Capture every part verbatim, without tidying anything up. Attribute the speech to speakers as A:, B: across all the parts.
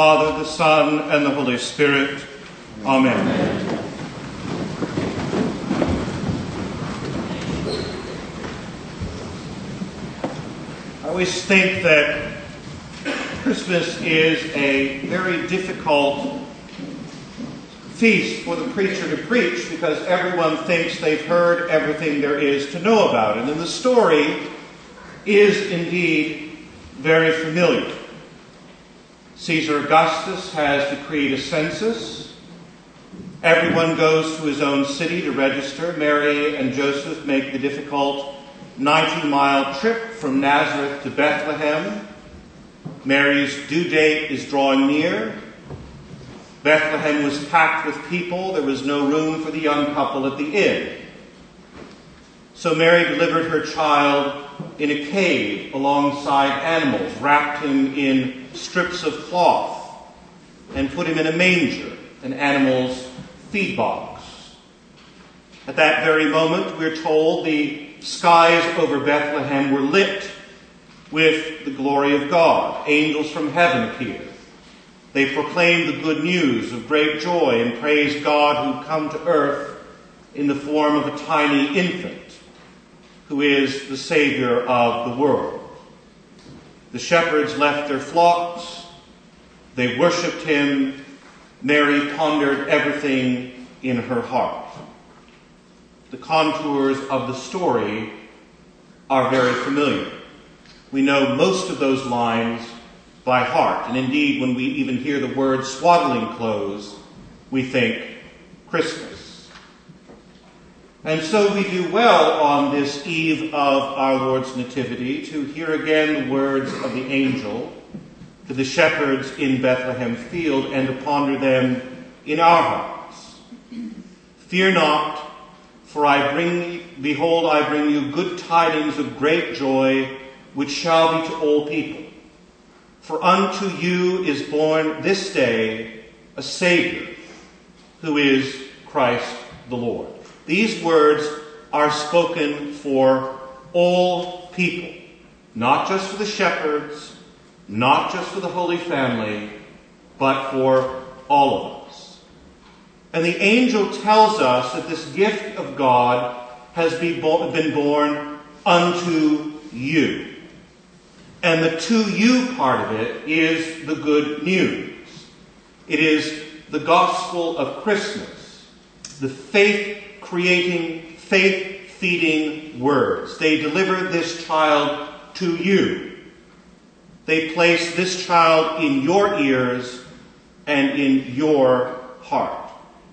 A: Father, the Son, and the Holy Spirit. Amen. Amen. I always think that Christmas is a very difficult feast for the preacher to preach because everyone thinks they've heard everything there is to know about it. And the story is indeed very familiar. Caesar Augustus has decreed a census. Everyone goes to his own city to register. Mary and Joseph make the difficult ninety-mile trip from Nazareth to Bethlehem. Mary's due date is drawing near. Bethlehem was packed with people. There was no room for the young couple at the inn. So Mary delivered her child in a cave alongside animals, wrapped him in strips of cloth, and put him in a manger, an animal's feed box. At that very moment, we're told, the skies over Bethlehem were lit with the glory of God. Angels from heaven appeared. They proclaimed the good news of great joy and praised God who'd come to earth in the form of a tiny infant, who is the Savior of the world. The shepherds left their flocks. They worshipped him. Mary pondered everything in her heart. The contours of the story are very familiar. We know most of those lines by heart. And indeed, when we even hear the word swaddling clothes, we think Christmas. And so we do well on this eve of our Lord's Nativity to hear again the words of the angel to the shepherds in Bethlehem field and to ponder them in our hearts. Fear not, for I bring, behold, I bring you good tidings of great joy, which shall be to all people. For unto you is born this day a Savior, who is Christ the Lord. These words are spoken for all people, not just for the shepherds, not just for the Holy Family, but for all of us. And the angel tells us that this gift of God has been born unto you. And the to you part of it is the good news. It is the gospel of Christmas, the faith-creating, faith-feeding words. They deliver this child to you. They place this child in your ears and in your heart.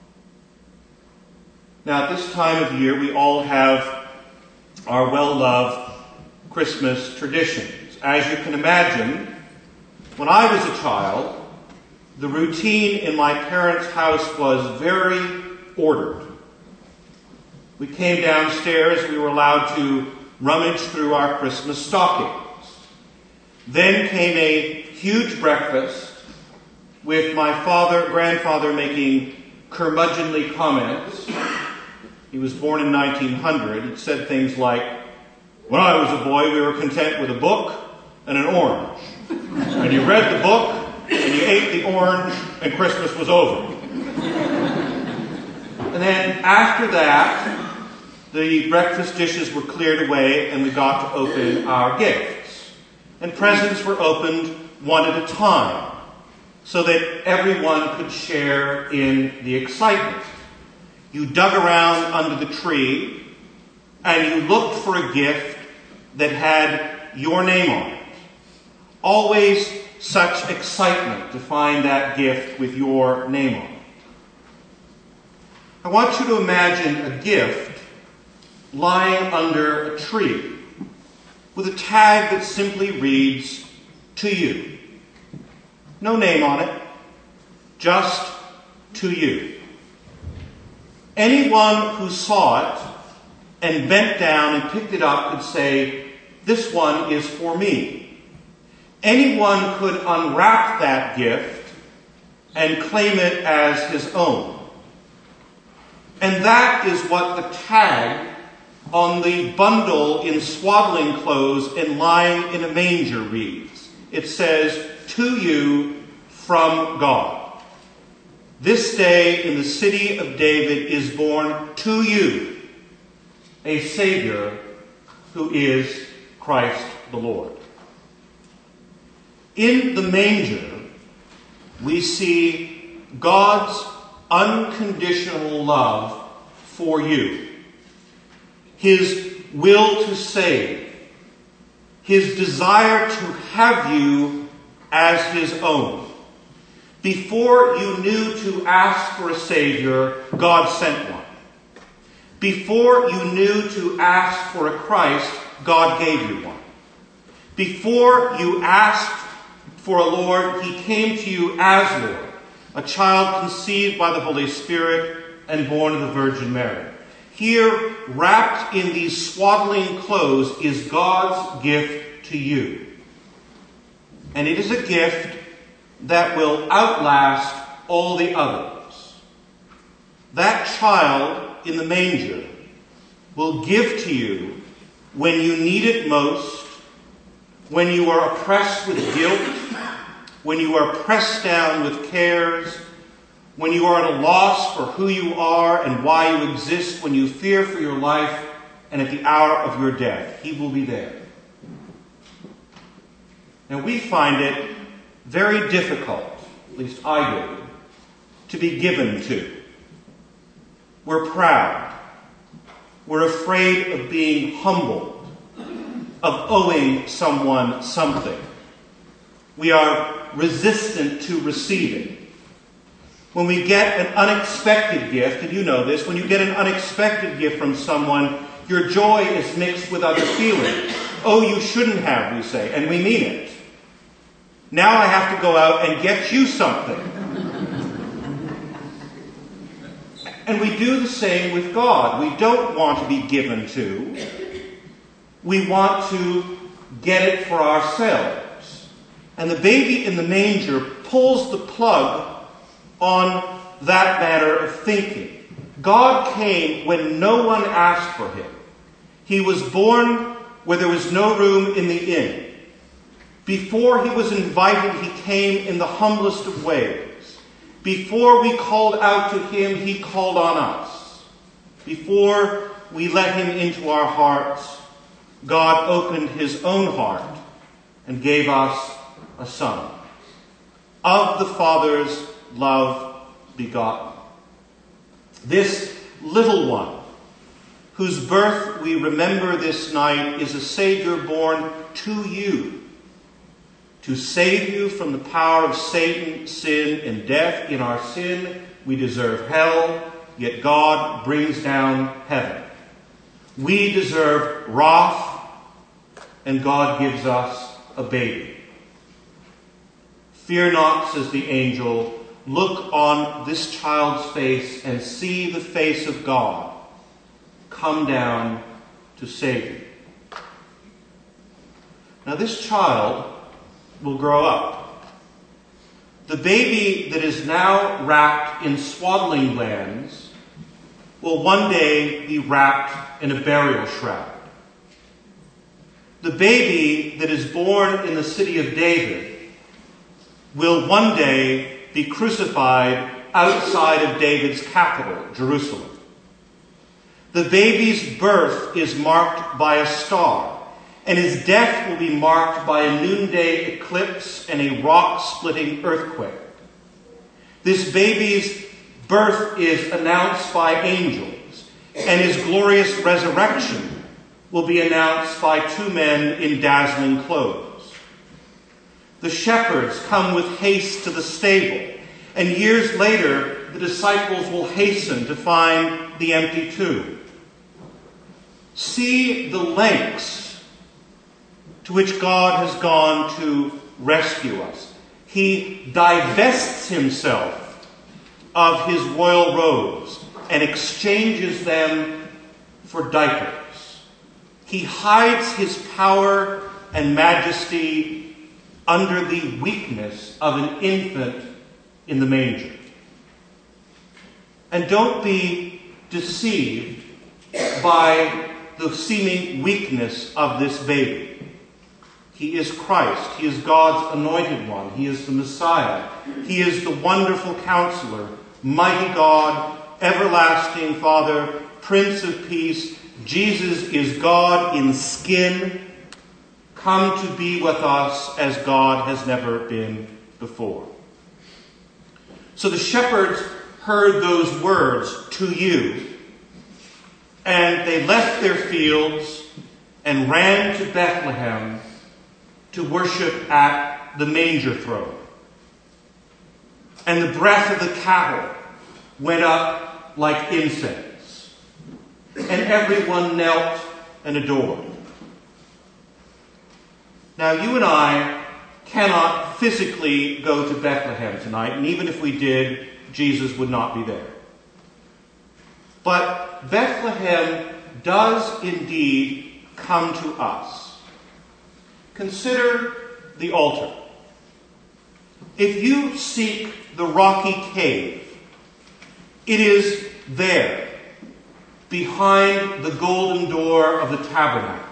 A: Now, at this time of year, we all have our well-loved Christmas traditions. As you can imagine, when I was a child, the routine in my parents' house was very ordered. We came downstairs, we were allowed to rummage through our Christmas stockings. Then came a huge breakfast with my father, grandfather making curmudgeonly comments. He was born in nineteen hundred. He said things like, "When I was a boy, we were content with a book and an orange. And you read the book, and you ate the orange, and Christmas was over." And then after that, the breakfast dishes were cleared away, and we got to open our gifts. And presents were opened one at a time, so that everyone could share in the excitement. You dug around under the tree, and you looked for a gift that had your name on it. Always such excitement to find that gift with your name on it. I want you to imagine a gift lying under a tree with a tag that simply reads, "To you." No name on it, just "To you." Anyone who saw it and bent down and picked it up could say, "This one is for me." Anyone could unwrap that gift and claim it as his own. And that is what the tag on the bundle in swaddling clothes and lying in a manger reads. It says, "To you from God. This day in the city of David is born to you a Savior who is Christ the Lord. In the manger, we see God's unconditional love for you, his will to save, his desire to have you as his own. Before you knew to ask for a Savior, God sent one. Before you knew to ask for a Christ, God gave you one. Before you asked for a Lord, he came to you as Lord, a child conceived by the Holy Spirit and born of the Virgin Mary. Here, wrapped in these swaddling clothes, is God's gift to you. And it is a gift that will outlast all the others. That child in the manger will give to you when you need it most, when you are oppressed with guilt, when you are pressed down with cares, when you are at a loss for who you are and why you exist, when you fear for your life, and at the hour of your death. He will be there. Now we find it very difficult, at least I do, to be given to. We're proud. We're afraid of being humbled, of owing someone something. We are resistant to receiving. When we get an unexpected gift, and you know this, when you get an unexpected gift from someone, your joy is mixed with other feelings. Oh, you shouldn't have, we say, and we mean it. Now I have to go out and get you something. And we do the same with God. We don't want to be given to. We want to get it for ourselves. And the baby in the manger pulls the plug on that manner of thinking. God came when no one asked for him. He was born where there was no room in the inn. Before he was invited, he came in the humblest of ways. Before we called out to him, he called on us. Before we let him into our hearts, God opened his own heart and gave us a son, of the Father's love begotten. This little one, whose birth we remember this night, is a Savior born to you, to save you from the power of Satan, sin, and death. In our sin, we deserve hell, yet God brings down heaven. We deserve wrath, and God gives us a baby. Fear not, says the angel, look on this child's face and see the face of God come down to save you. Now this child will grow up. The baby that is now wrapped in swaddling bands will one day be wrapped in a burial shroud. The baby that is born in the city of David will one day be crucified outside of David's capital, Jerusalem. The baby's birth is marked by a star, and his death will be marked by a noonday eclipse and a rock-splitting earthquake. This baby's birth is announced by angels, and his glorious resurrection will be announced by two men in dazzling clothes. The shepherds come with haste to the stable, and years later the disciples will hasten to find the empty tomb. See the lengths to which God has gone to rescue us. He divests himself of his royal robes and exchanges them for diapers. He hides his power and majesty under the weakness of an infant in the manger. And don't be deceived by the seeming weakness of this baby. He He is Christ. He is God's anointed one. He is the Messiah. He is the wonderful Counselor, mighty God, everlasting Father, Prince of Peace. Jesus is God in skin, come to be with us as God has never been before. So the shepherds heard those words, "to you," and they left their fields and ran to Bethlehem to worship at the manger throne. And the breath of the cattle went up like incense, and everyone knelt and adored. Now, you and I cannot physically go to Bethlehem tonight, and even if we did, Jesus would not be there. But Bethlehem does indeed come to us. Consider the altar. If you seek the rocky cave, it is there, behind the golden door of the tabernacle.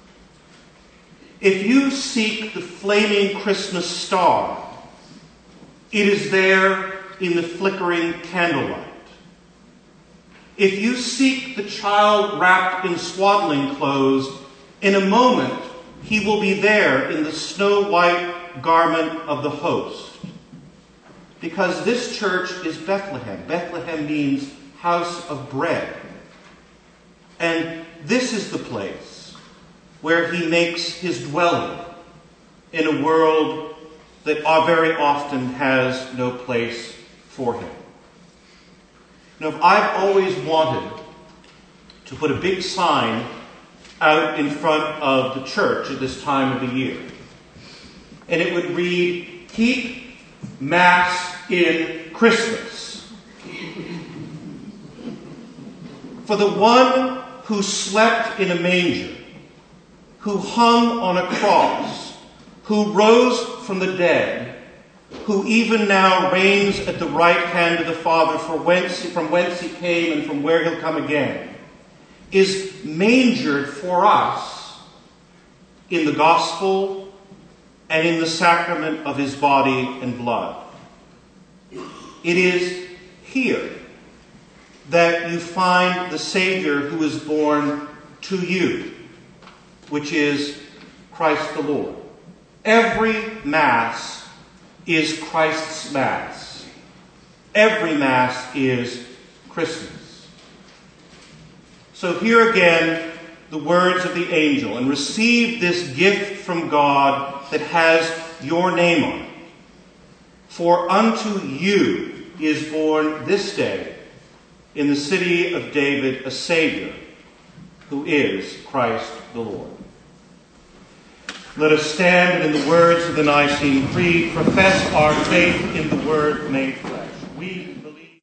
A: If you seek the flaming Christmas star, it is there in the flickering candlelight. If you seek the child wrapped in swaddling clothes, in a moment he will be there in the snow-white garment of the host. Because this church is Bethlehem. Bethlehem means house of bread. And this is the place where he makes his dwelling in a world that very often has no place for him. Now, I've always wanted to put a big sign out in front of the church at this time of the year. And it would read, "Keep Mass in Christmas. For the one who slept in a manger, who hung on a cross, who rose from the dead, who even now reigns at the right hand of the Father, for whence, from whence he came and from where he'll come again, is mangered for us in the gospel and in the sacrament of his body and blood." It is here that you find the Savior who is born to you, which is Christ the Lord. Every Mass is Christ's Mass. Every Mass is Christmas. So hear again the words of the angel, and receive this gift from God that has your name on it. For unto you is born this day in the city of David a Savior, who is Christ the Lord. Let us stand and in the words of the Nicene Creed profess our faith in the Word made flesh.